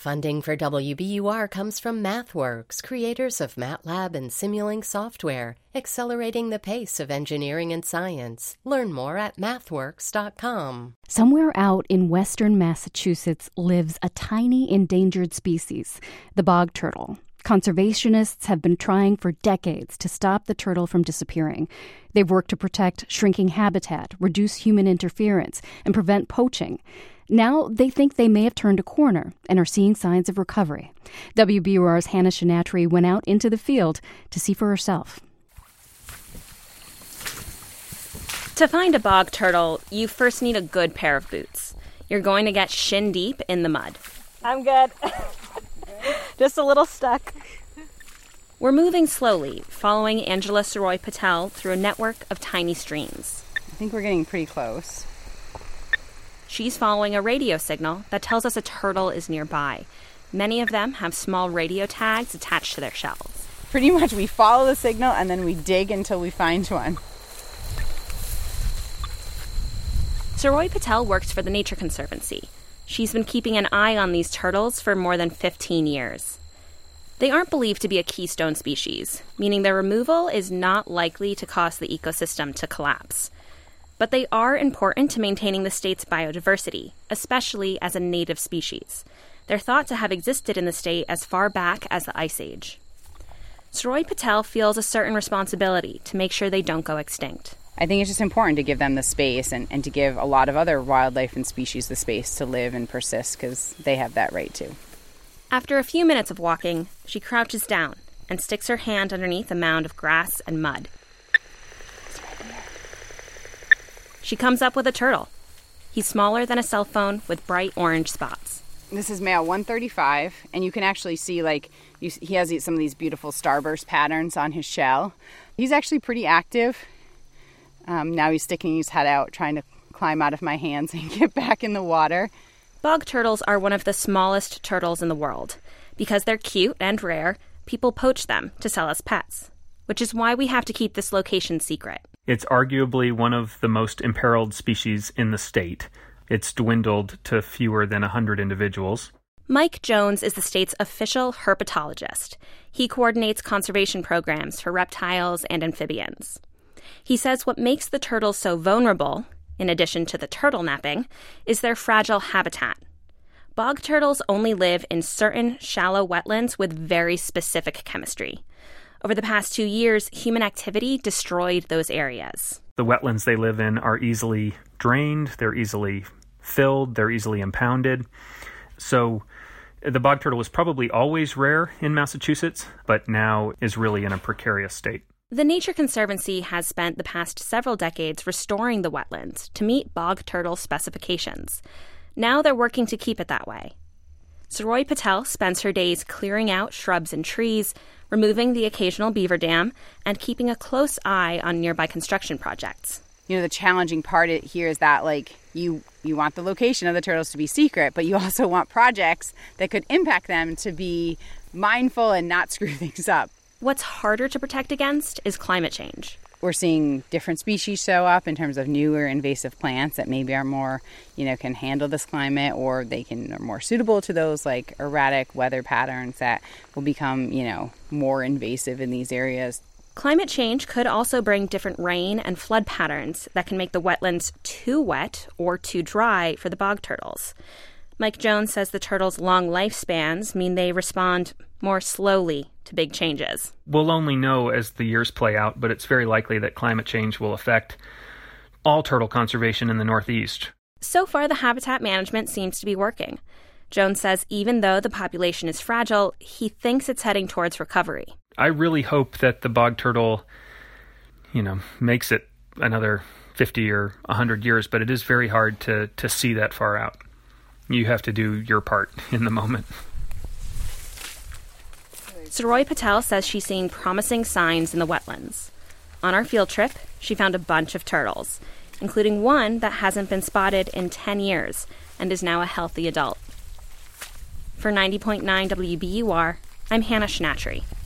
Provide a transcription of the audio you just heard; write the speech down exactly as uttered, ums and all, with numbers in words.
Funding for W B U R comes from MathWorks, creators of MATLAB and Simulink software, accelerating the pace of engineering and science. Learn more at mathworks dot com. Somewhere out in western Massachusetts lives a tiny endangered species, the bog turtle. Conservationists have been trying for decades to stop the turtle from disappearing. They've worked to protect shrinking habitat, reduce human interference, and prevent poaching. Now they think they may have turned a corner and are seeing signs of recovery. W B U R's Hannah Shinatri went out into the field to see for herself. To find a bog turtle, you first need a good pair of boots. You're going to get shin deep in the mud. I'm good. Just a little stuck. We're moving slowly, following Angela Saroy Patel through a network of tiny streams. I think we're getting pretty close. She's following a radio signal that tells us a turtle is nearby. Many of them have small radio tags attached to their shells. Pretty much we follow the signal and then we dig until we find one. Saroy Patel works for the Nature Conservancy. She's been keeping an eye on these turtles for more than fifteen years. They aren't believed to be a keystone species, meaning their removal is not likely to cause the ecosystem to collapse. But they are important to maintaining the state's biodiversity, especially as a native species. They're thought to have existed in the state as far back as the Ice Age. Saroy Patel feels a certain responsibility to make sure they don't go extinct. I think it's just important to give them the space and, and to give a lot of other wildlife and species the space to live and persist because they have that right too. After a few minutes of walking, she crouches down and sticks her hand underneath a mound of grass and mud. She comes up with a turtle. He's smaller than a cell phone with bright orange spots. This is male one thirty-five, and you can actually see, like, you, he has some of these beautiful starburst patterns on his shell. He's actually pretty active. Um, now he's sticking his head out, trying to climb out of my hands and get back in the water. Bog turtles are one of the smallest turtles in the world. Because they're cute and rare, people poach them to sell as pets, which is why we have to keep this location secret. It's arguably one of the most imperiled species in the state. It's dwindled to fewer than one hundred individuals. Mike Jones is the state's official herpetologist. He coordinates conservation programs for reptiles and amphibians. He says what makes the turtles so vulnerable, in addition to the turtle napping, is their fragile habitat. Bog turtles only live in certain shallow wetlands with very specific chemistry. Over the past two years, human activity destroyed those areas. The wetlands they live in are easily drained, they're easily filled, they're easily impounded. So the bog turtle was probably always rare in Massachusetts, but now is really in a precarious state. The Nature Conservancy has spent the past several decades restoring the wetlands to meet bog turtle specifications. Now they're working to keep it that way. Saroy Patel spends her days clearing out shrubs and trees, removing the occasional beaver dam, and keeping a close eye on nearby construction projects. You know, the challenging part here is that, like, you, you want the location of the turtles to be secret, but you also want projects that could impact them to be mindful and not screw things up. What's harder to protect against is climate change. We're seeing different species show up in terms of newer invasive plants that maybe are more, you know, can handle this climate, or they can are more suitable to those like erratic weather patterns that will become, you know, more invasive in these areas. Climate change could also bring different rain and flood patterns that can make the wetlands too wet or too dry for the bog turtles. Mike Jones says the turtles' long lifespans mean they respond more slowly to big changes. We'll only know as the years play out, but it's very likely that climate change will affect all turtle conservation in the Northeast. So far, the habitat management seems to be working. Jones says even though the population is fragile, he thinks it's heading towards recovery. I really hope that the bog turtle, you know, makes it another fifty or one hundred years, but it is very hard to, to see that far out. You have to do your part in the moment. Saroy Patel says she's seeing promising signs in the wetlands. On our field trip, she found a bunch of turtles, including one that hasn't been spotted in ten years and is now a healthy adult. For ninety point nine W B U R, I'm Hannah Shinatri.